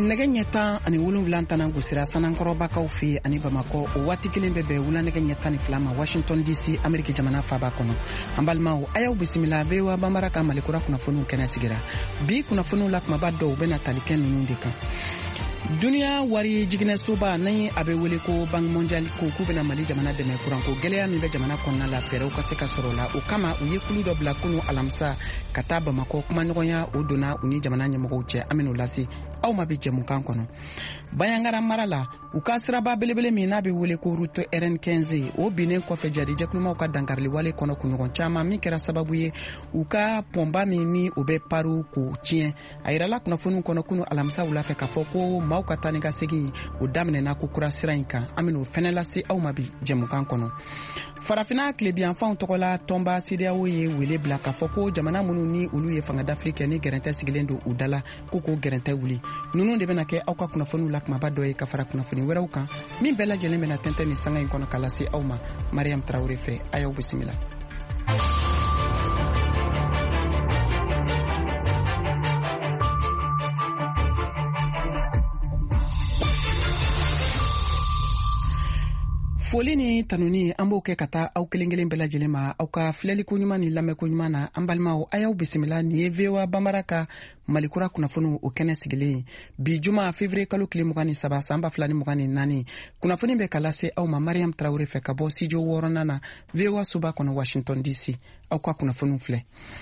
nɛgɛ ɲɛ 17 tana gosira sanankɔrɔbakaw fɛ ani Bamakɔ o waati kelen bɛ bɛn wula nɛgɛ ɲɛ 12 ma Washington DC Ameriki jamana faaba kɔnɔ. An balimaw a y'aw bisimila VOA Bambara ka malikura kunnafoniw kɛnɛ sigira. Bi kunnafoniw la kumaba dɔw bɛna tali kɛ ninnu de kan. Duniya wari jiginɛsoba ni a bɛ wele ko Banque mondiale ko k'u bɛna Mali jamana dɛmɛ kuranko gɛlɛya min bɛ jamana kɔnɔna la fɛɛrɛw ka se ka sɔrɔ la. O kama u ye kulu dɔ bila kunu alamisa ka taa Bamakɔ kumaɲɔgɔnya o donna u ni jamana ɲɛmɔgɔw cɛ. An bɛn'o lase aw ma bi jɛmukan kɔnɔ. Bayangara mara la u ka siraba belebele min n'a bɛ wele ko route RN15 o binnen kɔfɛ jarijɛkulumaw ka dankarili wale kɔnɔ kunɲɔgɔn caman min kɛra sababu ye u ka pɔnba min ni o bɛ paru k'o tiɲɛ. A yirala kunnafoniw kɔnɔ kunu alamisa wula fɛ k'a fɔ ko maaw ka taa ni ka segin o daminɛna ko kura sira in kan. An bɛn'o fɛnɛ lase aw ma bi jɛmukan kɔnɔ. Farafina tilebiyanfanw tɔgɔla tɔnba CEDEAO ye wele bila k'a fɔ ko jamana minnu ni olu ye fangadafiri kɛ ni gɛrɛntɛ sigilen don u dala ko gɛrɛntɛ wuli. Ninnu de bɛna kɛ aw ka kunnafoniw la kumaba dɔ ye ka fara kunnafoni wɛrɛw kan min bɛɛ lajɛlen bɛna tɛntɛn ni sanga in kɔnɔ ka lase aw ma. Mariam Traoré fɛ a y'aw bisimila. Foli ni tanuni an b'o kɛ ka taa aw kelen kelen bɛɛ lajɛlen ma aw ka filɛliko ɲuman ni lamɛnko ɲuman na. An balimaw a y'aw bisimila ni ye VOA Bambara ka malikura kunnafoniw o kɛnɛ sigilen bi juma février kalo tile 23 san 2024 kunnafoni bɛ ka lase aw ma. Mariam Traoré fɛ ka bɔ studio 6 na VOA suba kɔnɔ Washington DC. Aw ka kunnafoniw filɛ.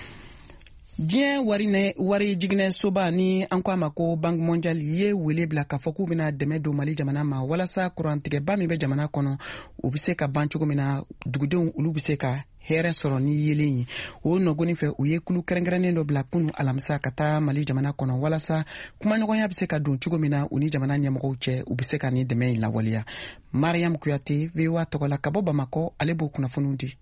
Diɲɛ wari jiginɛsoba ni an ko a ma ko Banque mondiale ye wele bila k'a fɔ k'u bɛna dɛmɛ don Mali jamana ma walasa kurantigɛba min bɛ jamana kɔnɔ u bɛ se ka ban cogo min na dugudenw olu bɛ se ka hɛrɛ sɔrɔ ni yelen ye. O nɔgɔni fɛ u ye kulu kɛrɛnkɛrɛnnen dɔ bila kunu alamisa ka taa Mali jamana kɔnɔ walasa kumaɲɔgɔnya bɛ se ka don cogo min na u ni jamana ɲɛmɔgɔw cɛ u bɛ se ka ni dɛmɛ in lawaleya. Mariam Kuyate VOA tɔgɔla ka bɔ Bamakɔ ale b'o kunnafoniw di.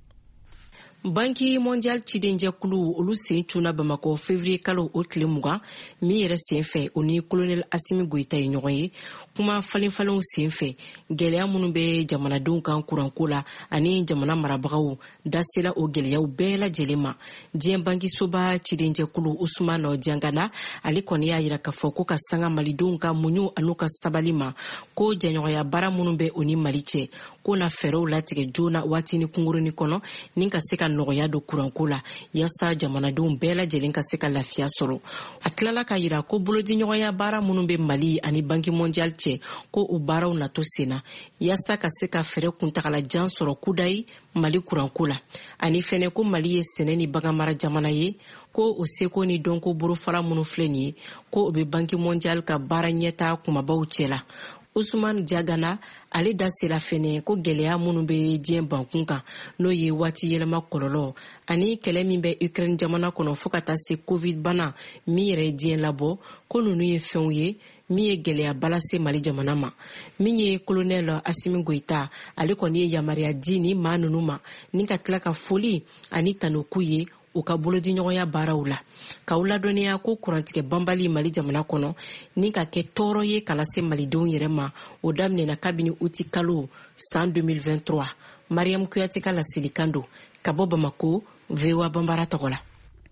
Banque mondiale cidenjɛkulu olu sen cunna Bamakɔ février kalo o tile 20 min yɛrɛ sen fɛ o ni colonel Assimi Goïta ye ɲɔgɔn ye. Kuma falenfalenw sen fɛ gɛlɛya minnu bɛ jamanadenw kan kuranko la ani jamana marabagaw dasela o gɛlɛyaw bɛɛ lajɛlen ma. Diɲɛ bankisoba cidenjɛkulu Ousmane Diangana ale kɔni y'a yira k'a fɔ ko ka sanga malidenw ka muɲu an'u ka sabali ma ko jɛɲɔgɔnya baara minnu bɛ o ni Mali cɛ ko na fɛɛrɛw latigɛ joona waati ni kungurunin kɔnɔ ni ka se ka nɔgɔya do kuranko la yasa jamanadenw bɛɛ lajɛlen ka se ka lafiya sɔrɔ. A tilala ka yira ko bolodiɲɔgɔnya baara minnu bɛ Mali ani Banque mondiale cɛ ko u baaraw nato senna yasa ka se ka fɛɛrɛ kuntagalajan sɔrɔ kudayi Mali kuranko la. Ani fɛnɛ ko Mali ye sɛnɛ ni baganmara jamana ye ko o seko ni dɔnko borofara minnu filɛ nin ye ko o bɛ Banque mondiale ka baara ɲɛta kumabaw cɛ la. Ousmane Diagana ale da sera fɛnɛ ko gɛlɛya minnu bɛ diɲɛ bankun kan n'o ye waati yɛlɛma kɔlɔlɔ ani kɛlɛ min bɛ Ukraine jamana kɔnɔ fo ka taa se Covid bana min yɛrɛ ye diɲɛ labɔ ko ninnu ye fɛnw ye min ye gɛlɛya balase Mali jamana ma. Min ye colonel Assimi Goïta ale kɔni ye yamaruya di ni maa ninnu ma ni ka tila ka foli ani tanoku ye u ka bolodiɲɔgɔnya baaraw la. K'aw ladɔnniya ko kurantigɛ banbali Mali jamana kɔnɔ ni ka kɛ tɔɔrɔ ye ka lase malidenw yɛrɛ ma o daminɛna kabini uti kalo san 2023. Mariam Kuyate ka lasilikan don ka bɔ Bamako VOA Bambara tɔgɔ la.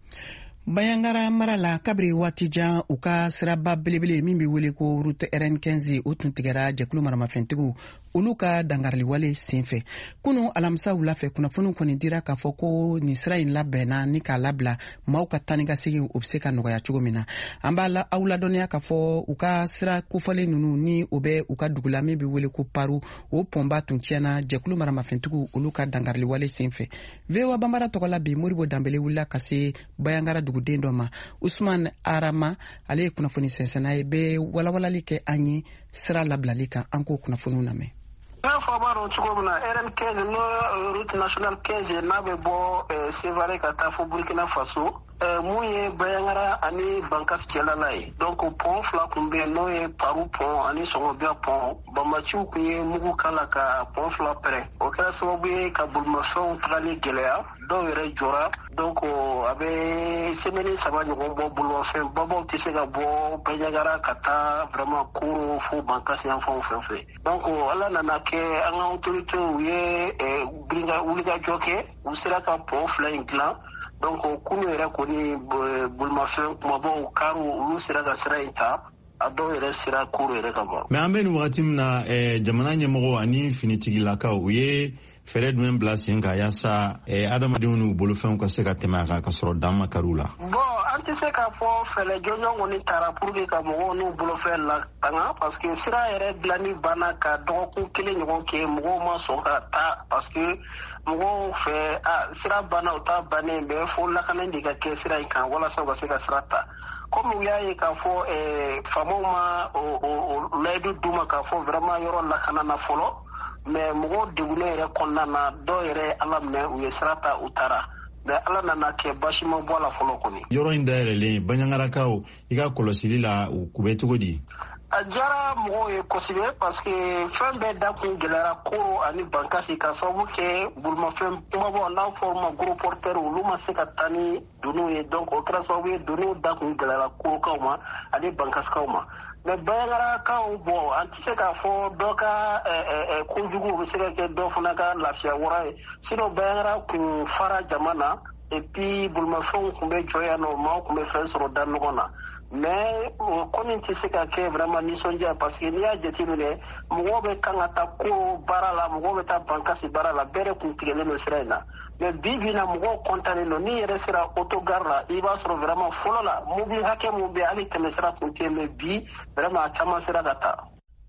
Bayangara mara la kabiri waati jan u ka siraba belebele min bɛ wele ko route RN15 o tun tigɛra jɛkulu maramafɛntigiw olu ka dangariliwale senfɛ. Kunu alamisa wula fɛ kunnafoniw kɔni dira k'a fɔ ko nin sira in labɛnna ni k'a labila maaw ka taa ni ka segin o bɛ se ka nɔgɔya cogo min na. An b'a aw ladɔnniya k'a fɔ u ka sira kofɔlen ninnu ni o bɛ u ka dugu la min bɛ wele ko paru o pɔnba tun tiɲɛna jɛkulu maramafɛntigiw olu ka dangariliwale senfɛ. VOA Bambara tɔgɔ la bi Moribo Danbele wulila ka se Bayangara duguden dɔ ma. Ousmane Arama ale ye kunnafoni sɛnsɛnna ye bɛ walawalali kɛ an ye sira labilali kan an k'o kunnafoniw lamɛn. N'a fɔ b'a dɔn cogo min na RN15 n'o route nationale 15 n'a bɛ bɔ Sévaré ka taa fo Burkina Faso mun ye Bayangara ani Bankas cɛlala ye. Donc pont fila kun bɛ yen n'o ye Paru pont ani Sɔngɔbia pont. Banbaciw kun ye mugu kala ka pont fila pɛrɛn. O kɛra sababu ye ka bolimafɛnw tagali gɛlɛya dɔw yɛrɛ jɔra. Donc a bɛ semaine 3 ɲɔgɔn bɔ bolimafɛn babaw tɛ se ka bɔ Bayangara ka taa vraiment Koro fo Bankas yan fanw fɛn fɛ. Donc ala nana kɛ an ka autorité u ye wulikajɔ kɛ u sera ka pont fila in dilan. Donc kunu yɛrɛ kɔni bolimafɛn kumabaw karu olu sera ka sira in ta a dɔw yɛrɛ sera cour yɛrɛ ka bɔ. Mais an bɛ nin wagati min na jamana ɲɛmɔgɔ ani finitigilakaw u ye fɛɛrɛ jumɛn bila sen kan yaasa adamadenw n'u bolofɛnw ka se ka tɛmɛ a kan ka sɔrɔ dan ma kari u la? Bon an tɛ se k'a fɔ fɛlɛ jɔnjɔn kɔni taara pour que ka mɔgɔw n'u bolofɛn latanga parce que sira yɛrɛ dilanni banna ka dɔgɔkun kelen ɲɔgɔn kɛ mɔgɔw ma sɔn ka taa parce que mɔgɔw fɛ sira banna u ta bannen bɛ fo lakana de ka kɛ sira in kan walasa u ka se ka sira ta. Comme u y'a ye k'a fɔ faamaw ma layidu d'u ma k'a fɔ vraiment yɔrɔ lakana na fɔlɔ mais mɔgɔw degunnen yɛrɛ kɔnɔna na dɔw yɛrɛ ala minɛ u ye sira ta u taara mais ala nana kɛ basi ma bɔ a la fɔlɔ kɔni. Yɔrɔ in dayɛlɛlen Baɲangarakaw i ka kɔlɔsili la u bɛ cogo di? A diyara mɔgɔw ye kosɛbɛ parce que fɛn bɛɛ da kun gɛlɛyara koro ani bankasi ka sababu kɛ bolimafɛn kumabɔ n'a fɔ ma gros porteurs olu ma se ka taa ni doniw ye donc o kɛra sababu ye doniw da kun gɛlɛyara korokaw ma ani bankasikaw ma. Mais Baɲangarakaw bon an tɛ se k'a fɔ dɔ ka kojugu bɛ se ka kɛ dɔ fana ka lafiya wara ye sinon Baɲangara kun fara jama na et puis bolimafɛnw kun bɛ jɔ yan nɔ maaw kun bɛ fɛn sɔrɔ da ɲɔgɔn na mais komi tɛ se ka kɛ vraiment nisɔndiya parce que n'i y'a jateminɛ mɔgɔw bɛ kan ka taa ko baara la mɔgɔw bɛ taa bankasi baara la bɛɛ de kun tigɛlen don sira in na mais bi bi na mɔgɔw kɔntannen don n'i yɛrɛ sera autogare la i b'a sɔrɔ vraiment fɔlɔ la mobili hakɛ mun bɛ hali tɛmɛsira kun tɛ mais bi vraiment a caman sera ka taa.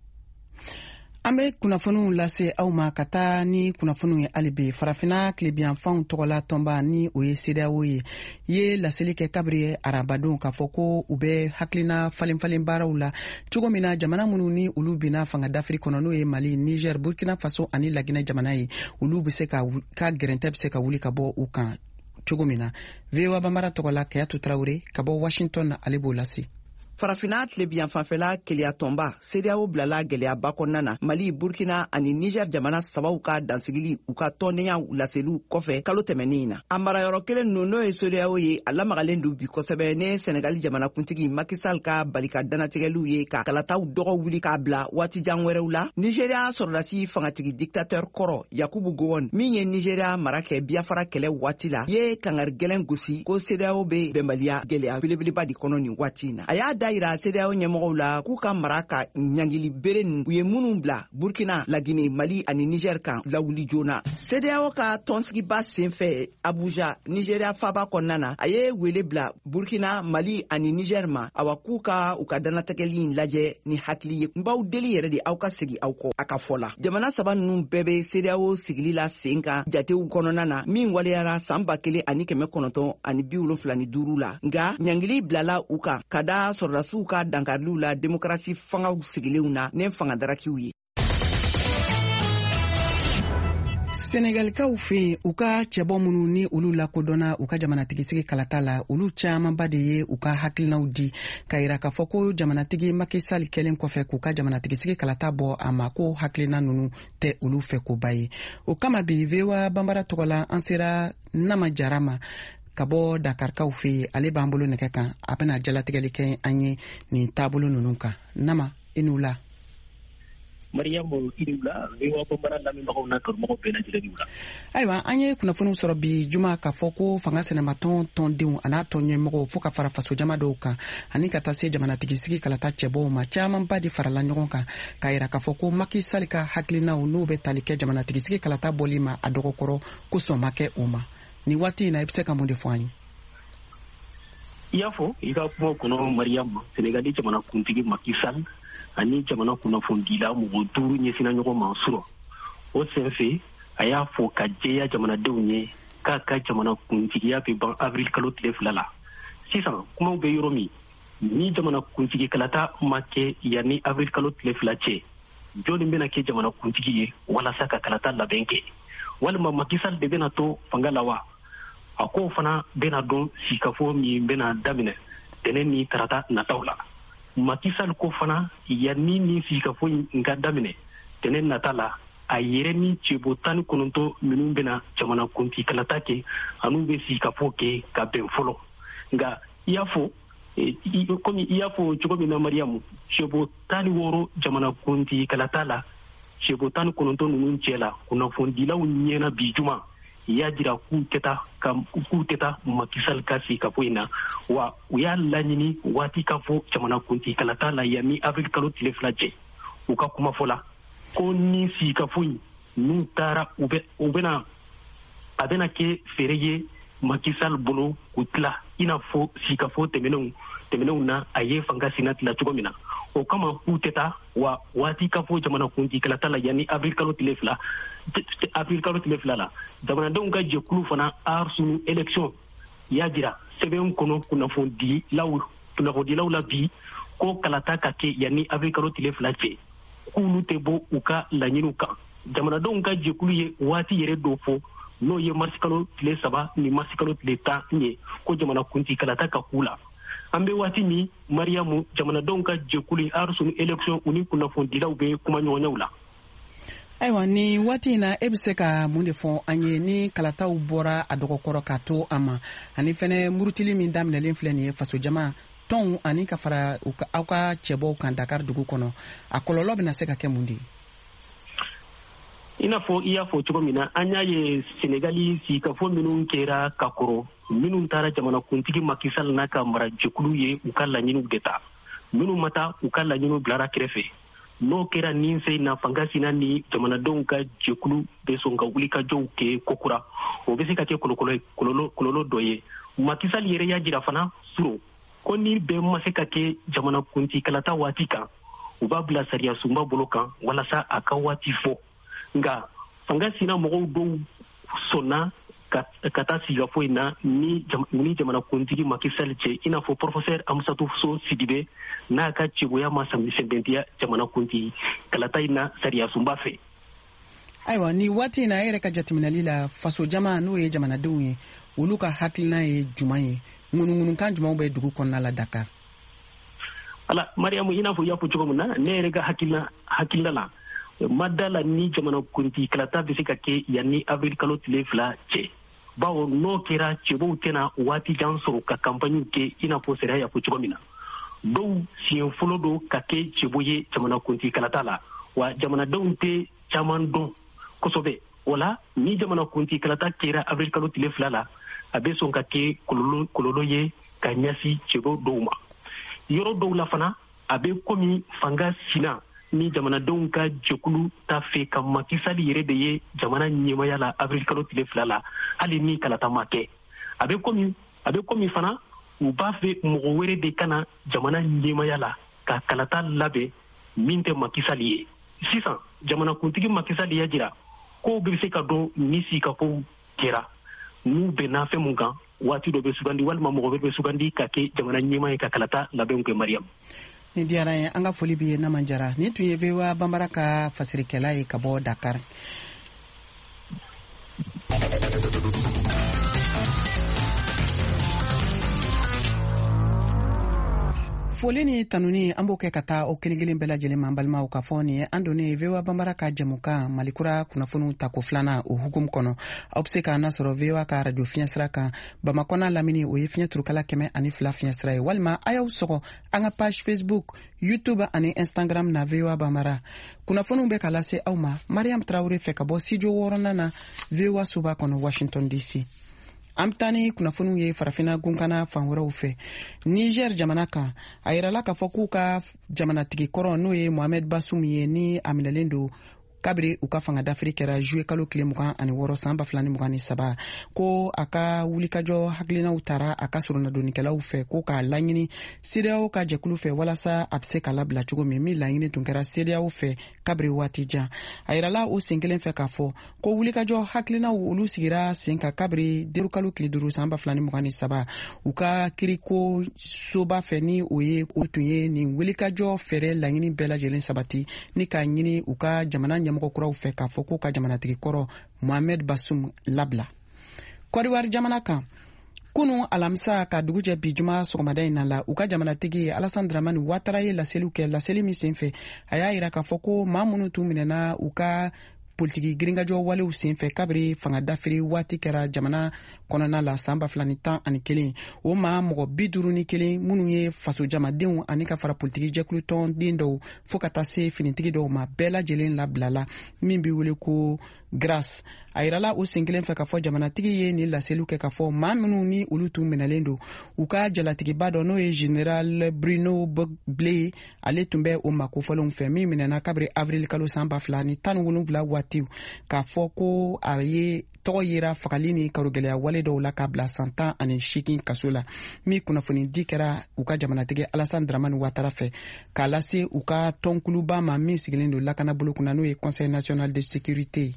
An bɛ kunnafoniw lase aw ma ka taa ni kunnafoniw ye hali bi farafina tilebiyanfanw tɔgɔla tɔnba ni o ye CEDEAO ye laseli kɛ kabiri arabadenw k'a fɔ ko u bɛ hakilina falenfalen baaraw la cogo min na jamana minnu ni olu bina fanga d'Afrique kɔnɔ n'o ye Mali, Niger, Burkina Faso ani Laginɛ jamana ye olu bɛ se ka gɛrɛntɛ bɛ se ka wuli ka bɔ u kan cogo min na. VOA Bambara tɔgɔla Kayatu Traoré ka bɔ Washington na ale b'o lase. Farafina tilebiyan fanfɛla keleya tɔnba CEDEAO bilala gɛlɛyaba kɔnɔna na Mali, Burkina ani Niger jamana sabaw ka dansigili u ka tɔndenya laseliw kɔfɛ kalo tɛmɛnin na. A marayɔrɔ kelen ninnu n'o ye CEDEAO ye a lamagalen don bi kosɛbɛ ne Senegal jamana kuntigi Macky Sall ka balika danatigɛliw ye ka kalataw dɔgɔ wuli k'a bila waati jan wɛrɛw la. Nigeria sɔrɔdasi fangatigi dictateur kɔrɔ Yakubu Gowon min ye Nigeria mara kɛ Biafra kɛlɛ waati la ye kangari gɛlɛn gosi ko CEDEAO bɛ bɛnbaliya gɛlɛya belebeleba di kɔnɔ nin waati na. A y'a dayira CEDEAO ɲɛmɔgɔw la k'u ka mara ka ɲangili bere u ye minnu bila Burkina, Laginɛ, Mali ani Niger kan lawuli joona. CEDEAO ka tɔnsigiba senfɛ Abuja, Nigeria faba kɔnɔna na a ye wele bila Burkina, Mali ani Niger ma awa k'u ka u ka danatɛgɛli lajɛ ni hakili ye. N b'aw deli yɛrɛ de aw ka segi aw kɔ a ka fɔ la. Jamana saba ninnu bɛɛ bɛ CEDEAO sigili la sen kan jatew kɔnɔna na min waleyara san 1975 la nka ɲangili bilala u kan ka da sɔrɔdasiw ka dankariw la demokrasi fangaw sigilenw na ne fangadarakiw ye. Senegalikaw fɛ u ka cɛbɔ minnu ni olu lakodɔnna u ka jamanatigisi kalata la olu camanba de ye u ka hakilinaw di ka yira k'a fɔ ko jamanatigi Macky Sall kɛlen kɔfɛ k'u ka jamanatigisi kalata bɔ a ma ko hakilina ninnu tɛ olu fɛ ko ba ye. O kama bi VOA Bambara tɔgɔla an sera Nama Jara ma ka bɔ Dakarkaw fɛ ale b'an bolo nɛgɛ kan a bɛna jalatigɛli kɛ an ye nin taabolo ninnu kan. Nama i n'u la. Mariamu Kiriwula VOA Bambara lamɛnbagaw n'a kanubagaw bɛɛ lajɛlen wula. Ayiwa an ye kunnafoniw sɔrɔ bi juma k'a fɔ ko fanga sɛnɛmatɔn tɔndenw a n'a tɔn ɲɛmɔgɔw fo ka fara faso jama dɔw kan ani ka taa se jamanatigisi kalata cɛbɔw ma camanba de farala ɲɔgɔn kan k'a yira k'a fɔ ko Macky Sall ka hakilinaw n'u bɛ tali kɛ jamanatigisi kalata bɔli ma a dɔgɔkɔrɔ ko sɔn ma kɛ o ma. Ni waati in na i bɛ se ka mun de fɔ an ye? I y'a fɔ i ka kuma kɔnɔ Mariamu, Senegali jamana kuntigi Macky Sall ani jamana kunnafonidila mɔgɔ 5 ɲɛsina ɲɔgɔn ma sɔrɔ. O senfɛ a y'a fɔ ka jɛya jamanadenw ye k'a ka jamana kuntigiya bɛ ban avril kalo tile 2 la. Sisan kumaw bɛ yɔrɔ min ni jamana kuntigi kalata ma kɛ yanni avril kalo tile 2 cɛ jɔnni bɛna kɛ jamana kuntigi ye walasa ka kalata labɛn kɛ walima Macky Sall de bɛna to fanga la wa? A ko fana bɛna dɔn sikafo min bɛna daminɛ tɛnɛn ni tarata nataw la. Macky Sall ko fana yanni ni sikafo in ka daminɛ tɛnɛn nata la a yɛrɛ ni cɛbo 19 minnu bɛna jamana kuntigi kalata kɛ anu bɛ sikafo kɛ ka bɛn fɔlɔ. Nka i y'a fɔ komi i y'a fɔ cogo min na Mariamu, cɛbo 16 jamana kuntigi kalata la cɛbo 19 ninnu cɛ la kunnafonidilaw ɲɛna bi juma y'a jira k'u tɛ taa Macky Sall ka sigi kafo in na wa u y'a laɲini waati ka fɔ jamana kuntigikalata la yanni avril kalo tile 2 cɛ u ka kuma fɔ la ko ni sigi kafo in n'u taara a bɛna kɛ feere ye Macky Sall bolo k'u tila i n'a fɔ sigi kafo tɛmɛnenw na a ye fanga sina tila cogo min na o kama k'u tɛ taa wa waati ka fɔ jamana kuntigikalata la yanni avril kalo tile 2 la jamanadenw ka jɛkulu fana arsunu élection y'a jira sɛbɛn kɔnɔ kunnafonidilaw la bi ko kalata ka kɛ yanni avril kalo tile 2 cɛ k'olu tɛ bɔ u ka laɲiniw kan jamanadenw ka jɛkulu ye waati yɛrɛ dɔ fɔ n'o ye marisi kalo tile 3 ni marisi kalo tile 10 ye ko jamana kuntigikalata ka k'u la an bɛ waati min Mariamu jamanadenw ka jɛkulu arsunu élection u ni kunnafonidilaw bɛ kuma ɲɔgɔnyaw la. Ayiwa ni waati in na e bɛ se ka mun de fɔ an ye ni kalataw bɔra a dɔgɔkɔrɔ ka to a ma ani fɛnɛ murutili min daminɛlen filɛ nin ye faso jama tɔnw ani ka fara aw ka cɛbɔw kan Dakar dugu kɔnɔ a kɔlɔlɔ bɛna se ka kɛ mun de ye? I n'a fɔ i y'a fɔ cogo min na an y'a ye Senegali sigikafo minnu kɛra ka kɔrɔ minnu taara jamanakuntigi Macky Sall n'a ka mara jɛkulu ye u ka laɲiniw de ta minnu ma taa u ka laɲiniw bilara kɛrɛfɛ n'o kɛra nin fɛ na fanga sina ni jamanadenw ka jɛkulu bɛ sɔn ka wuli ka jɔw kɛ kokura o bɛ se ka kɛ kɔlɔlɔ dɔ ye Macky Sall yɛrɛ y'a jira fana suro ko ni bɛɛ ma se ka kɛ jamanakuntigikalata waati kan u b'a bila sariya sunba bolo kan walasa a ka waati fɔ nka fanga sina mɔgɔw dɔw sɔnna ka taa sigikafo in na ni jamanakuntigi Macky Sall cɛ i n'a fɔ professeur Amsatou Sow Sidibé n'a ka cɛboya ma sɛbɛntiya jamanakuntigikalata in na sariya sunba fɛ. Ayiwa ni waati in na e yɛrɛ ka jateminɛli la faso jama n'o ye jamanadenw ye olu ka hakilina ye juman ye ŋunuŋunukan jumanw bɛ dugu kɔnɔna la Dakar? Ala Mariamu i n'a fɔ i y'a fɔ cogo min na ne yɛrɛ ka hakilina la madala ni jamanakuntigikalata bɛ se ka kɛ yanni avril kalo tile 2 cɛ bawo n'o kɛra cɛbɔw tɛna waati jan sɔrɔ ka kampaɲiw kɛ i n'a fɔ sariya y'a fɔ cogo min na dɔw siɲɛ fɔlɔ don ka kɛ cɛbɔ ye jamanakuntigikalata la wa jamanadenw tɛ caman dɔn kosɛbɛ o la ni jamanakuntigikalata kɛra avril kalo tile 2 la a bɛ sɔn ka kɛ kɔlɔlɔ ye ka ɲɛsin cɛbɔ dɔw ma yɔrɔ dɔw la fana a bɛ komi fanga sina ni jamanadenw ka jɛkulu ta fɛ ka Macky Sall yɛrɛ de ye jamana ɲɛmaya la avril kalo tile 2 la hali ni kalata ma kɛ a bɛ komi fana u b'a fɛ mɔgɔ wɛrɛ de kana jamana ɲɛmaya la ka kalata labɛn min tɛ Macky Sall ye sisan jamanakuntigi Macky Sall y'a jira ko bɛ se ka dɔn ni sigikafo kɛra n'u bɛnna fɛn mun kan waati dɔ bɛ sugandi walima mɔgɔ wɛrɛ bɛ sugandi ka kɛ jamana ɲɛma ye ka kalata labɛnw kɛ Mariam. Ni diyara ye an ka foli b'i ye Naman Jara ni tun ye VOA Bambara ka fasirikɛla ye ka bɔ Dakar. Foli ni tanuni an b'o kɛ ka taa o kelen-kelen bɛɛ lajɛlen ma an balimaw ka fɔ nin ye an donnen VOA Bambara ka jɛmukan Malikura kunnafoniw ta ko 2nan o hukumu kɔnɔ aw bɛ se k'an nasɔrɔ VOA ka radio fiɲɛsira kan Bamakɔ n'a lamini o ye fiɲɛ turukala 102 fiɲɛsira ye walima a y'aw sɔgɔ an ka page Facebook YouTube ani Instagram na VOA Bambara kunnafoniw bɛ ka lase aw ma Mariam Traoré fɛ ka bɔ studio 6nan na VOA Suba kɔnɔ Washington DC. An bɛ taa ni kunnafoniw ye farafina gunkana fan wɛrɛw fɛ Niger jamana kan a yirala k'a fɔ k'u ka jamanatigi kɔrɔ n'o ye Mohamed Bazoum ye ni a minɛlen don kabiri u ka fanga dafiri kɛra juillet kalo tile 26 san 2023 ko a ka wulikajɔ hakilinaw taara a ka surunnadonikɛlaw fɛ ko k'a laɲini CEDEAO ka jɛkulu fɛ walasa a bɛ se ka labila cogo min laɲini tun kɛra CEDEAO fɛ kabiri waati jan a yirala o sen kelen fɛ k'a fɔ ko wulikajɔ hakilinaw olu sigira sen ka kabiri deru kalo tile 5 san 2023 u ka kiriko soba fɛ ni o tun ye nin wulikajɔ fɛrɛ laɲini bɛɛ lajɛlen sabati ni k'a ɲini u ka jamana ɲɛmɔgɔ kuraw fɛ k'a fɔ k'u ka jamanatigi kɔrɔ Mohamed Bazoum labila. Côte d'Ivoire jamana kan kunu alamisa ka dugu jɛ bi juma sɔgɔmada in na la u ka jamanatigi Alassane Dramane Ouattara ye laseliw kɛ laseli min senfɛ a y'a yira k'a fɔ ko maa minnu tun minɛna u ka politiki girinkajɔ walew senfɛ kabiri fanga dafiri waati kɛra jamana kɔnɔna la san 2011 o maa mɔgɔ 51 minnu ye faso jamadenw ani ka fara politiki jɛkulu tɔn den dɔw fo ka taa se finitigi dɔw ma bɛɛ lajɛlen labilala min bɛ wele ko Grace a yirala o sen kelen fɛ k'a fɔ jamanatigi ye ni laseliw kɛ k'a fɔ maa minnu ni olu tun minɛlen don u ka jalatigiba dɔ n'o ye General Bruno Blé ale tun bɛ o makofɔlenw fɛ min minɛna kabiri avril kalo san 2017 waatiw k'a fɔ ko a ye tɔgɔ yera fagali ni karogɛlɛya wale dɔw la k'a bila san 18 kaso la min kunnafoni di kɛra u ka jamanatigi Alassane Dramane Ouattara fɛ k'a lase u ka tɔnkuluba ma min sigilen don lakanabolo kunna n'o ye Conseil national de sécurité.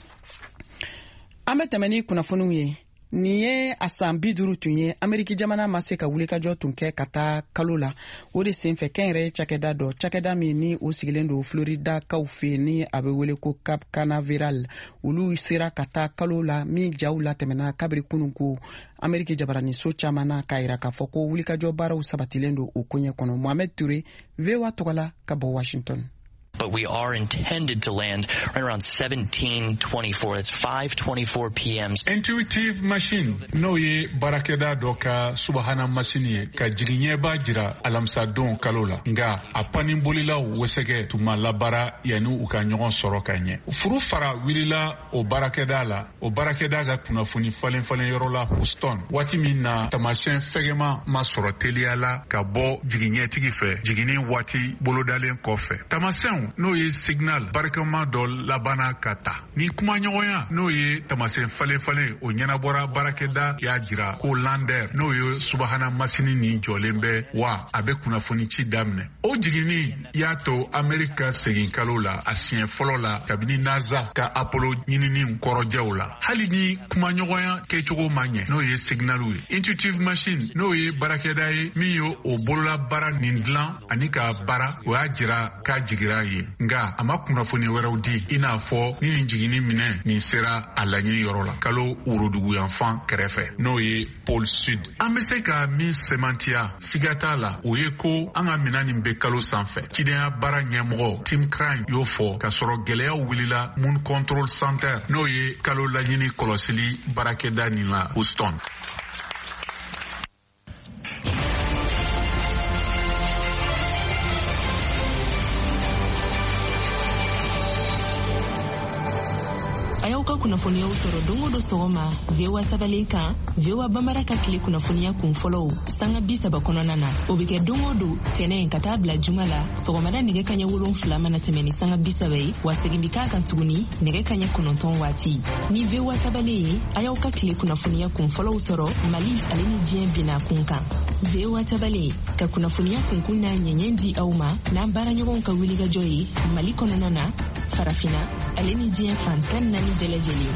An bɛ tɛmɛ ni kunnafoniw ye. Nin ye a san 50 tun ye Ameriki jamana ma se ka wulikajɔ tun kɛ ka taa kalo la o de senfɛ kɛnyɛrɛye cakɛda dɔ cakɛda min ni o sigilen don Florida kaw fɛ ni a bɛ wele ko Cap Canaveral olu sera ka taa kalo la min jaw la tɛmɛna kabiri kunun ko Ameriki jabarani so caman na k'a yira k'a fɔ ko wulikajɔ baaraw sabatilen don o koɲɛ kɔnɔ. Mohamed Touré VOA tɔgɔla ka bɔ Washington. But we are intended to land right around 17:24. That's 5:24 p.m. Intuitive Machine no ye barakeda doka subahana machine ye ka jiginyeba jira alamsa don kalola nga apani bolila wesege tuma labara yanu uka ɲɔgɔn sɔrɔ ka ɲɛ. Furu fara wilila o barakeda ga kunnafoni falen yɔrɔ la Houston waati min na tamasiyɛn fɛgɛma ma sɔrɔ teliya la ka bɔ jiginyɛtigi fɛ jigini waati bolodalen kɔfɛ. Tamasiyɛnw n'o ye signal barikama dɔ labana ka ta ni kuma ɲɔgɔnya n'o ye tamasiyɛn falen o ɲɛnabɔra barakɛda y'a jira ko lander n'o ye subahana masini ni jɔlen bɛ wa a bɛ kunnafoni ci daminɛ. O jiginni y'a to Amerika segin kalo la a siɲɛ fɔlɔ la kabini NASA ka Apollo ɲinini kɔrɔjɛw la hali ni kuma ɲɔgɔnya kɛcogo ma ɲɛ n'o ye signalw ye. Intuitive Machine n'o ye barakɛda ye min ye o bolola baara nin dilan ani ka baara o y'a jira k'a jigira ye. Nga a ma kunnafoni wɛrɛw di i n'a fɔ ni nin jiginni minɛ nin sera a laɲini yɔrɔ la kalo worodugu yanfan kɛrɛfɛ n'o ye Pôle Sud. An bɛ se ka min sɛmantiya siga t'a la o ye ko an ka minɛn nin bɛ kalo sanfɛ. Cidenya baara ɲɛmɔgɔ Tim Crane y'o fɔ ka sɔrɔ gɛlɛyaw wulila Moon Control Center n'o ye kalo laɲini kɔlɔsili baarakɛda nin la Houston. Ka kunnafoniya sɔrɔ don o don sɔgɔma VOA tabalen kan VOA Bambara ka tile kunnafoniya kun fɔlɔw sanga 30 kɔnɔna na o bɛ kɛ don o don tɛnɛn ka taa bila juma la sɔgɔmada nɛgɛ kaɲɛ 7 mana tɛmɛ ni sanga 30 ye wa segin bi k'a kan tuguni nɛgɛ kaɲɛ 9 waati ni VOA tabalen ye a y'aw ka tile kunnafoniya kun fɔlɔw sɔrɔ Mali ale ni diɲɛ bina kun kan VOA tabalen ka kunnafoniya kunkun n'a ɲɛɲɛ di aw ma n'an baara ɲɔgɔnw ka wulikajɔ ye Mali kɔnɔna na farafina ale ni diɲɛ fan 14 bɛɛ lajɛlen.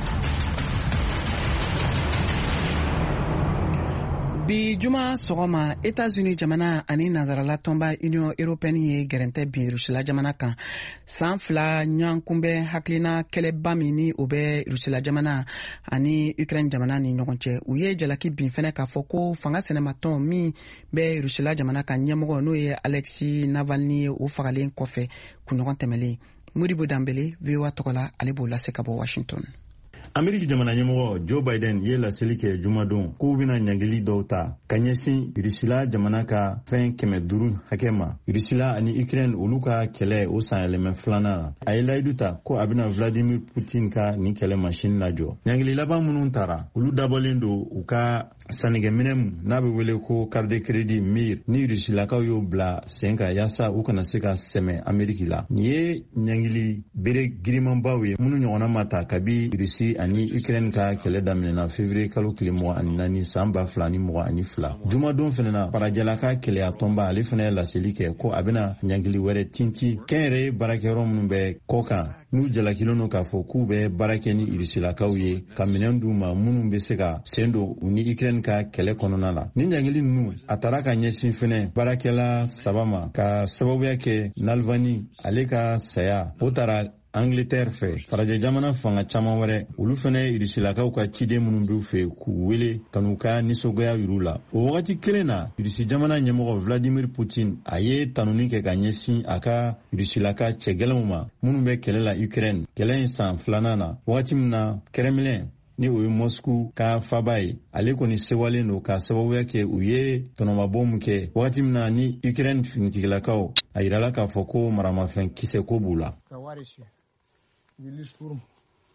Bi juma sɔgɔma États-Unis jamana ani nazarala tɔnba Union Européenne ye gɛrɛntɛ bin Rusila jamana kan san 2 ɲankunbɛ hakilina kɛlɛba min ni o bɛ Rusila jamana ani Ukraine jamana ni ɲɔgɔn cɛ u ye jalaki bin fɛnɛ k'a fɔ ko fanga sɛnɛmatɔn min bɛ Rusila jamana kan ɲɛmɔgɔ n'o ye Alexei Navalny ye o fagalen kɔfɛ kunɲɔgɔn tɛmɛlen. Modibo Dambele VOA tɔgɔla ale b'o lase ka bɔ Washington. Ameriki jamana ɲɛmɔgɔ Joe Biden ye laseli kɛ jumadon k'u bɛna ɲangili dɔw ta ka ɲɛsin Rusila jamana ka fɛn 500 hakɛ ma. Rusila ani Ukraine olu ka kɛlɛ o san yɛlɛmɛ filanan na. A ye layidu ta ko a bɛna Vladimir Putin ka nin kɛlɛ machine lajɔ. Ɲangili laban minnu tara olu dabɔlen don u ka sanigɛminɛ n'a bɛ wele ko carte de crédit MIR ni Rusilakaw y'o bila sen kan yaasa u kana se ka sɛmɛ Ameriki la. Nin ye ɲangili bere girimanbaw ye minnu ɲɔgɔnna ma ta kabi Rusi ani Ukraine ka kɛlɛ daminɛna février kalo tile 24 san 2022. Jumadon fɛnɛ na farajɛla ka kɛlɛya tɔnba ale fɛnɛ laseli kɛ ko a bɛna ɲangili wɛrɛ tinti kɛnyɛrɛye baarakɛyɔrɔ minnu bɛ kɔ kan n'u jalakilen don k'a fɔ k'u bɛ baara kɛ ni Rusilakaw ye ka minɛn d'u ma minnu bɛ se ka sen don u ni Ukraine ka kɛlɛ kɔnɔna la. Ni ɲangili ninnu a taara ka ɲɛsin fɛnɛ baarakɛla 3 ma ka sababuya kɛ Navalny ale ka saya o taara Angleterre fɛ. Farajɛ jamana fanga caman wɛrɛ olu fɛnɛ Rusilakaw ka ciden minnu b'u fɛ k'u wele ka n'u ka nisɔngoya yir'u la. O wagati kelen na Rusi jamana ɲɛmɔgɔ Vladimir Putin a ye tanuni kɛ ka ɲɛsin a ka Rusilaka cɛgɛlɛnw ma minnu bɛ kɛlɛ la Ukraine. Kɛlɛ in san 2nan na wagati min na Kremlin ni o ye Moscou ka faba ye ale kɔni sewalen don ka sababuya kɛ u ye tɔnɔmabɔ min kɛ wagati min na ni Ukraine finitigilakaw a yirala k'a fɔ ko maramafɛn kisɛ ko b'u la.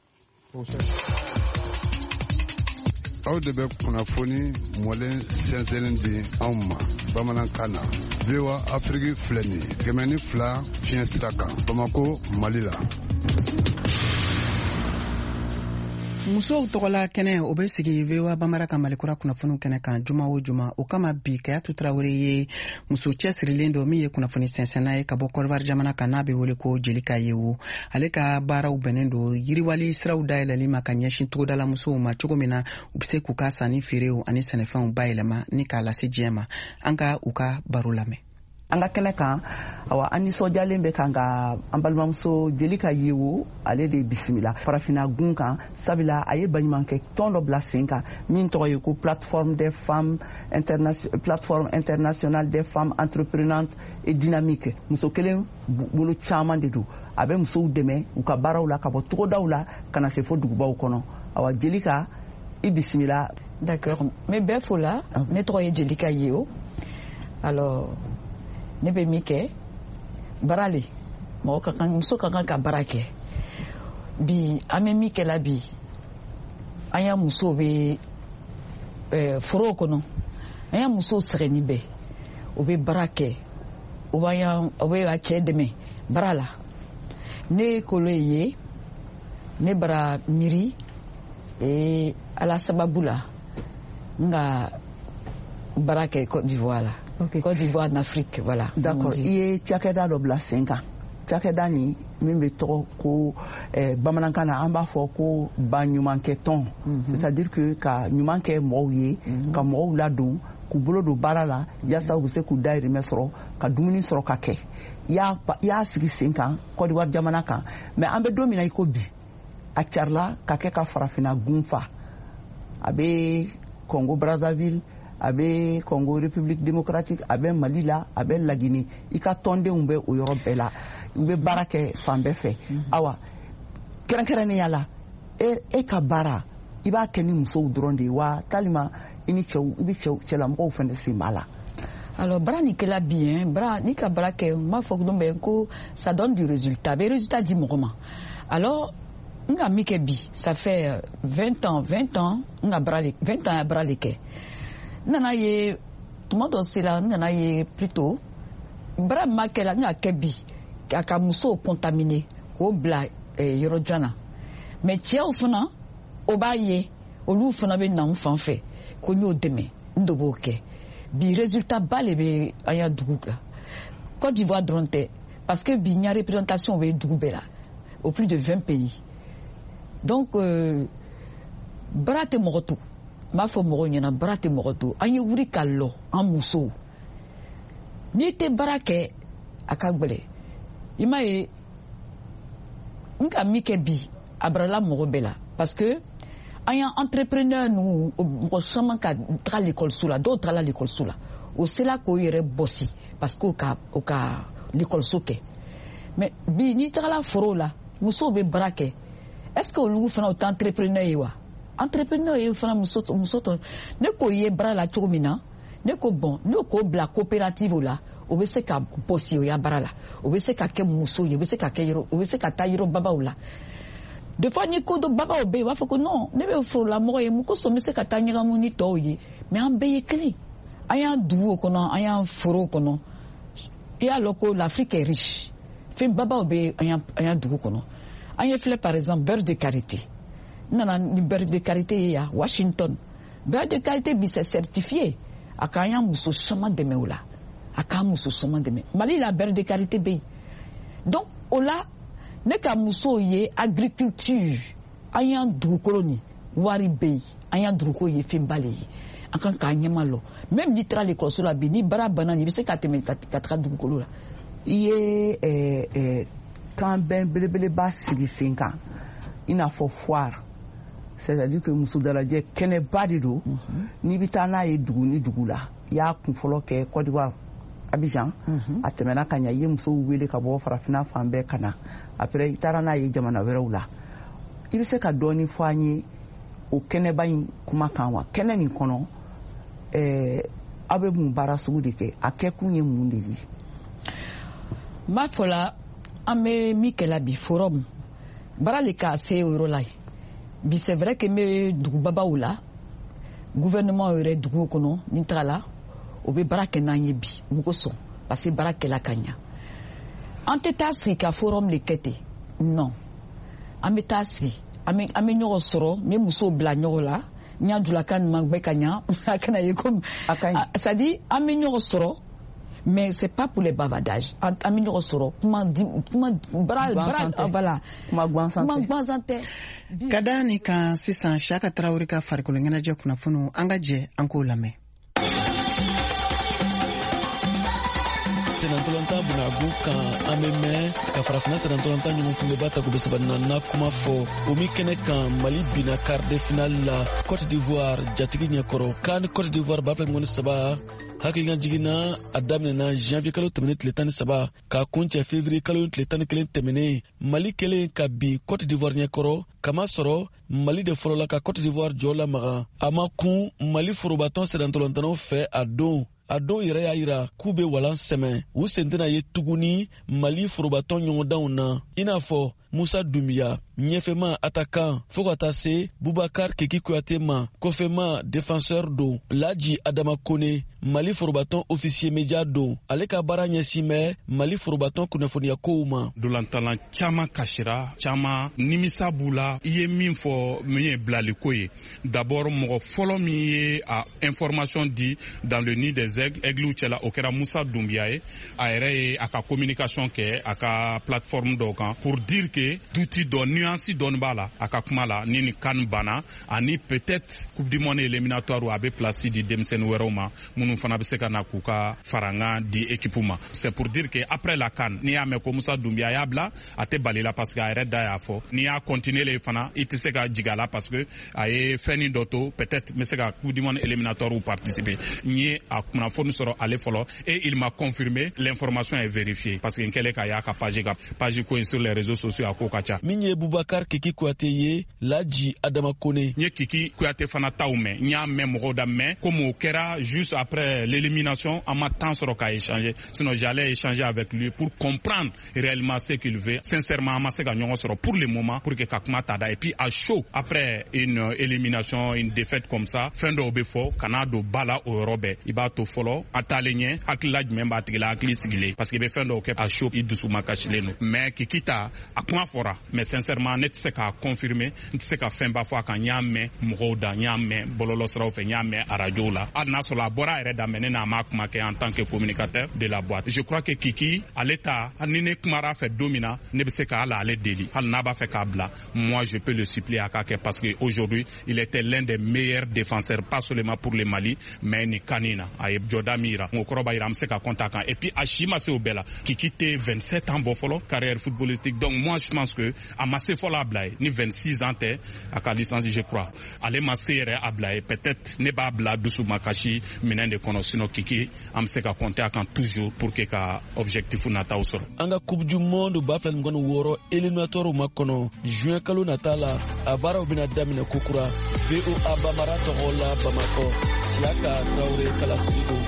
aw de bɛ kunnafoni mɔlen sɛnsɛnlen di anw ma bamanankan na VOA Afrique filɛ nin ye 102 fiɲɛ sira kan Bamako Mali la. musow tɔgɔla kɛnɛ o bɛ sigi VOA Bambara ka Malikura kunnafoni kɛnɛ kan juma o juma o kama bi Kayatu Tarawele ye muso cɛsirilen dɔ min ye kunnafoni sɛnsɛnna ye ka bɔ Côte d'Ivoire jamana kan n'a bɛ wele ko Jelika Yewu ale ka baaraw bɛnnen don yiriwali siraw dayɛlɛli ma ka ɲɛsin togodala musow ma cogo min na u bɛ se k'u ka sanni feerew ani sɛnɛfɛnw bayɛlɛma ni k'a lase diɲɛ ma an ka u ka baro lamɛn. An ka kɛnɛ kan an nisɔndiyalen bɛ kan ka an balimamuso Jelika Yewu ale de bisimila farafina gun kan sabula a ye baɲumankɛ tɔn dɔ bila sen kan min tɔgɔ ye ko plateforme internationale des femmes entreprenantes et dynamiques muso kelen bolo caman de don a bɛ musow dɛmɛ u ka baaraw la ka bɔ togodaw la ka na se fo dugubaw kɔnɔ Jelika i bisimila. D'accord, mais bɛɛ fo la ne tɔgɔ ye Jelika Yewu alors ne bɛ min kɛ barale muso ka kan ka baara kɛ bi an bɛ min kɛla bi an y'a musow bɛ forow kɔnɔ an y'a musow sɛgɛnni bɛɛ o bɛ baara kɛ o bɛ a cɛ dɛmɛ baara la ne kolo ye ne bara miiri ala sababu la n ka baara kɛ Côte d'Ivoire la. Okay. Côte d'Ivoire en Afrique, voilà. D'accord. I ye cakɛda dɔ bila sen kan. Cakɛda ni min bɛ tɔgɔ ko bamanankan na an b'a fɔ ko baɲumankɛ tɔn. C'est-à-dire que ka ɲuman kɛ mɔgɔw ye, ka mɔgɔw ladon, k'u bolo don baara la, yaasa u bɛ se k'u dahirimɛ sɔrɔ, ka dumuni sɔrɔ ka kɛ. I y'a sigi sen kan Côte d'Ivoire jamana kan. Mais an bɛ don min na i ko bi, a carila ka kɛ ka farafina gun fa. A bɛ Congo Brazzaville, a bɛ Congo République démocratique, a bɛ Mali la, a bɛ Lagini. I ka tɔndenw bɛ o yɔrɔ bɛɛ la. U bɛ baara kɛ fan bɛɛ fɛ. Awa kɛrɛnkɛrɛnnenya la e ka baara i b'a kɛ ni musow dɔrɔn de ye wa talima i ni cɛw i bɛ cɛlamɔgɔw fana sen b'a la. Alors bara ni kɛla bien bara ni ka baara kɛ n b'a fɔ don bɛ ko ça donne du résultat bɛ résultat di mɔgɔ ma. Alors n ka min kɛ bi ça fait 20 ans n ka baara 20 ans ya baara le kɛ. Nana ye tuma dɔ sera nana ye plutôt bara ma kɛla n ka kɛ bi a ka musow contaminé k'o bila yɔrɔ jan na mais cɛw fana o b'a ye olu fana bɛ na n fan fɛ ko n y'o dɛmɛ n de b'o kɛ bi résultat ba le bɛ an ya dugu la Côte d'Ivoire dɔrɔn tɛ parce que bi n ya représentation bɛ dugu bɛɛ la au plus de 20 pays donc bara tɛ mɔgɔ to. N b'a fɔ mɔgɔw ɲɛna baara tɛ mɔgɔ to an ye wuli ka lɔ an musow n'i tɛ baara kɛ a ka gɛlɛn i m'a ye n ka min kɛ bi a barala mɔgɔ bɛɛ la parce que an y'an entrepreneur ninnu mɔgɔ caman ka taga l'école la dɔw tagala l'école la o sera k'o yɛrɛ bɔsi parce que o ka l'école kɛ mais bi n'i tagala forow la musow bɛ baara kɛ est-ce que olu fana o tɛ entrepreneur ye wa. Entrepreneur ye fana muso tɔ ne ko ye baara la cogo min na ne ko bon ne ko bila coopérative la o bɛ se ka bɔsi o ya baara la o bɛ se ka kɛ muso ye o bɛ se ka kɛ yɔrɔ o bɛ se ka taa yɔrɔ babaw la des fois ni ko dɔ babaw bɛ yen u b'a fɔ ko non ne bɛ forolamɔgɔ ye mun kosɔn n bɛ se ka taa ɲagamu ni tɔw ye mais an bɛɛ ye kelen an y'an duguw kɔnɔ an y'an forow kɔnɔ i y'a lɔn ko l'Afrique est riche fɛn babaw bɛ an y'an dugu kɔnɔ an ye filɛ par exemple beurre de karité. Nana ni beurre de karité ye ya Washington beurre de karité bi c'est certifié a ka ya muso caman dɛmɛ o la a ka muso caman dɛmɛ Mali la beurre de karité bɛ yen donc o la ne ka musow ye agriculture an y'an dugukolo ni wari bɛ yen an y'an dugukolo ye fɛnba le ye an kan k'a ɲɛma lɔ même n'i taara l'école la bi ni baara banna i bɛ se ka tɛmɛ ka taga dugukolo la. I ye kan bɛn belebeleba sigi sen kan i n'a fɔ foire. C'est-à-dire que muso dalajɛ kɛnɛba de don n'i bɛ taa n'a ye dugu ni dugu la i y'a kun fɔlɔ kɛ Côte d'Ivoire Abidjan a tɛmɛna ka ɲɛ i ye musow wele ka bɔ farafina fan bɛɛ ka na après i taara n'a ye jamana wɛrɛw la i bɛ se ka dɔɔni fɔ an ye o kɛnɛba in kuma kan wa kɛnɛ nin kɔnɔ aw bɛ mun baara sugu de kɛ a kɛkun ye mun de ye. n b'a fɔ la an bɛ min kɛla bi forum baara le k'a se o yɔrɔ la ye bi c'est vrai que me dugu babaw la gouvernement yɛrɛ dugu kɔnɔ ni taga la o bɛ baara kɛ n'an ye bi u ko sɔn parce que baara kɛla ka ɲa an tɛ taa sigi ka forum le kɛ ten non an bɛ taa sigi an bɛ ɲɔgɔn sɔrɔ n bɛ musow bila ɲɔgɔn la n y'a dulakan ɲuman bɛɛ ka ɲa a kana ye comme c'est à dire an bɛ ɲɔgɔn sɔrɔ mais c'est pas pour les bavardages an bɛ ɲɔgɔn sɔrɔ kuma voilà kuma gansan tɛ. ka da nin kan sisan Siyaka Tarawele ka farikolo ɲɛnajɛ kunnafoniw an ka jɛ an k'o lamɛn. Senatolanta bunagu kan an bɛ mɛn ka farafina senatolanta ɲɔgɔn kunbɛba ta k'u sabanan na kuma fɔ o min kɛnɛ kan Mali bina quart de finale la Côte d'Ivoire jatigi ɲɛkɔrɔ kan Côte d'Ivoire b'a fɛ ŋɔni 3 hakilina jiginna a daminɛna janvier kalo tɛmɛnen tile 13 k'a kun cɛ février kalo tile 11 tɛmɛnen Mali kɛlen ka bi Côte d'Ivoire ɲɛkɔrɔ kama sɔrɔ Mali de fɔlɔ la ka Côte d'Ivoire jɔ lamaga a ma kun Mali forobatɔn senatolantanaw fɛ a don yɛrɛ y'a yira k'u bɛ walan sɛmɛ u sen tɛna ye tuguni Mali forobatɔn ɲɔgɔndanw na i n'a fɔ Musa Dumbuya ɲɛfɛma attaquant fo ka taa se Boubacar Keki Kuyate ma kɔfɛma défenseur don Laji Adama Kone Mali forobatɔn officier média don ale ka baara ɲɛsin bɛ Mali forobatɔn kunnafoniya kow ma. Dolantalan caman kasira caman nimisa b'u la i ye min fɔ min ye bilaliko ye d'abord mɔgɔ fɔlɔ min ye a information di dans le nid des aigles cɛla o kɛra Musa Dumbuya ye a yɛrɛ ye a ka communication kɛ a ka plateforme dɔw kan pour dire que duti dɔ nuance dɔɔni b'a la a ka kuma la ni CAN banna ani peut-être coupe du monde éliminatoire a bɛ place di denmisɛnnin wɛrɛw ma minnu fana bɛ se ka na k'u ka faranga di équipe ma c'est pour dire que après la CAN n'i y'a mɛn ko Musa Dumbuya y'a bila a tɛ bali la parce que a yɛrɛ da y'a fɔ n'i y'a continuer le fana i tɛ se ka jigin a la parce que a ye fɛn dɔ to peut-être n bɛ se ka coupe du monde éliminatoire participer n ye a kunnafoni sɔrɔ ale fɔlɔ et il m'a confirmé l'information est vérifiée parce que n kɛlen ka y'a ka page ko in sur les réseaux sociaux a ko ka ca. Min ye Boubacar Keki Kuyate ye Laji Adama Kone. N ye Keki Kuyate fana taw mɛn n y'a mɛn mɔgɔw da mɛn comme o kɛra juste après l'élimination an ma temps sɔrɔ ka échanger sinon j'allais échanger avec lui pour comprendre réellement ce qu'il veut sincèrement an ma se ka ɲɔgɔn sɔrɔ pour le moment pour que ka kuma ta da et puis à chaud après une élimination une défaite comme ça fɛn dɔw bɛ fɔ kana don ba la o yɔrɔ bɛɛ i b'a to fɔlɔ a taalen ɲɛ hakilila jumɛn b'a tigi la hakili sigilen parce que i bɛ fɛn dɔw kɛ à chaud i dusu ma kasilen don mais Keki ta a kuma fɔra mais sincèrement ne tɛ se k'a confirmer n tɛ se ka fɛn ba fɔ a kan n y'a mɛn mɔgɔw da n y'a mɛn bɔlɔlɔsiraw fɛ n y'a mɛn arajow la hali n'a sɔrɔ a bɔra a yɛrɛ da mais ne n'a ma kuma kɛ en tant que communicateur de la boîte je crois que Keki ale ta ni ne kumara fɛ don min na ne bɛ se ka ale deli hali n'a b'a fɛ k'a bila moi je peux le supplier a k'a kɛ parce que aujourd'hui il était l'un des meilleurs défenseurs pas seulement pour le Mali mais ni CAN in na a ye jɔda min yira o kɔrɔ b'a yira an bɛ se ka compter a kan et puis a si ma se o bɛɛ la Keki tɛ 27 ans bɔ fɔlɔ carrière footballistique donc moi je pense que a ma se fɔlɔ a bila ye ni 26 ans tɛ a ka licence je crois ale ma se yɛrɛ a bila ye peut-être ne b'a bila dusu ma kasi minɛn de kɔnɔ sinon Keki an bɛ se ka compter a kan toujours pour que ka objectif nataw sɔrɔ. An ka coupe du monde 2026 éliminatoire ma kɔnɔ juin kalo nata la a baaraw bɛna daminɛ kokura VOA Bamara tɔgɔ la Bamakɔ Siyaka Tarawele kalasigi don.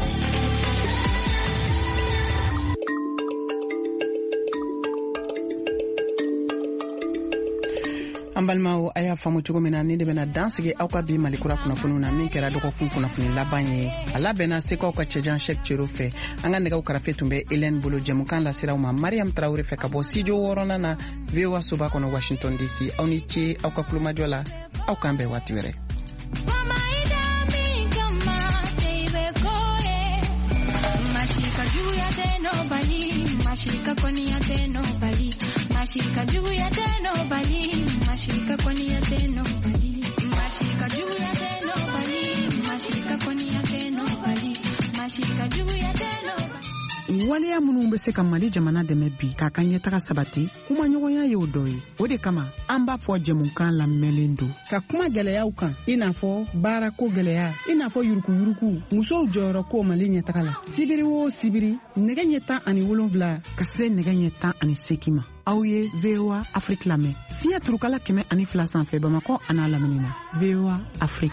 an balimaw a y'a faamu cogo min na ni de bɛna dansigi aw ka bi malikura kunnafoniw na min kɛra dɔgɔkun kunnafoni laban ye a labɛnna sekaw ka cɛjan Sɛk Cero fɛ an ka nɛgɛw karafe tun bɛ Hélène bolo jɛmukan lasiraw ma Mariam Tarawele fɛ ka bɔ studio 6nan na VOA soba kɔnɔ Washington DC aw ni ce aw ka kulomajɔ la aw k'an bɛn waati wɛrɛ. Mashika koni ya teno bali mashika juu ya teno bali mashika koni ya teno bali mashika juu ya teno bali mashika koni ya teno bali mashika juu ya teno waleya minnu bɛ se ka Mali jamana dɛmɛ bi k'a ka ɲɛtaga sabati kumaɲɔgɔnya ye o dɔ ye o de kama an b'a fɔ jɛmukan lamɛnlen don ka kuma gɛlɛyaw kan i n'a fɔ baarako gɛlɛya i n'a fɔ yurukuyuruku musow jɔyɔrɔ ko Mali ɲɛtaga la sibiri o sibiri nɛgɛ ɲɛ 17 ka se nɛgɛ ɲɛ 18 ma aw ye VOA Afrique lamɛn fiɲɛ turukala 102 sanfɛ Bamakɔ a n'a lamini na VOA Afrique.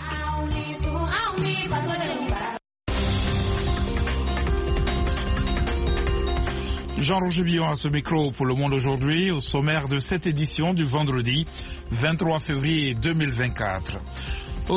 Jean-Roger Billon à ce micro pour Le Monde aujourd'hui, au sommaire de cette édition du vendredi 23 février 2024.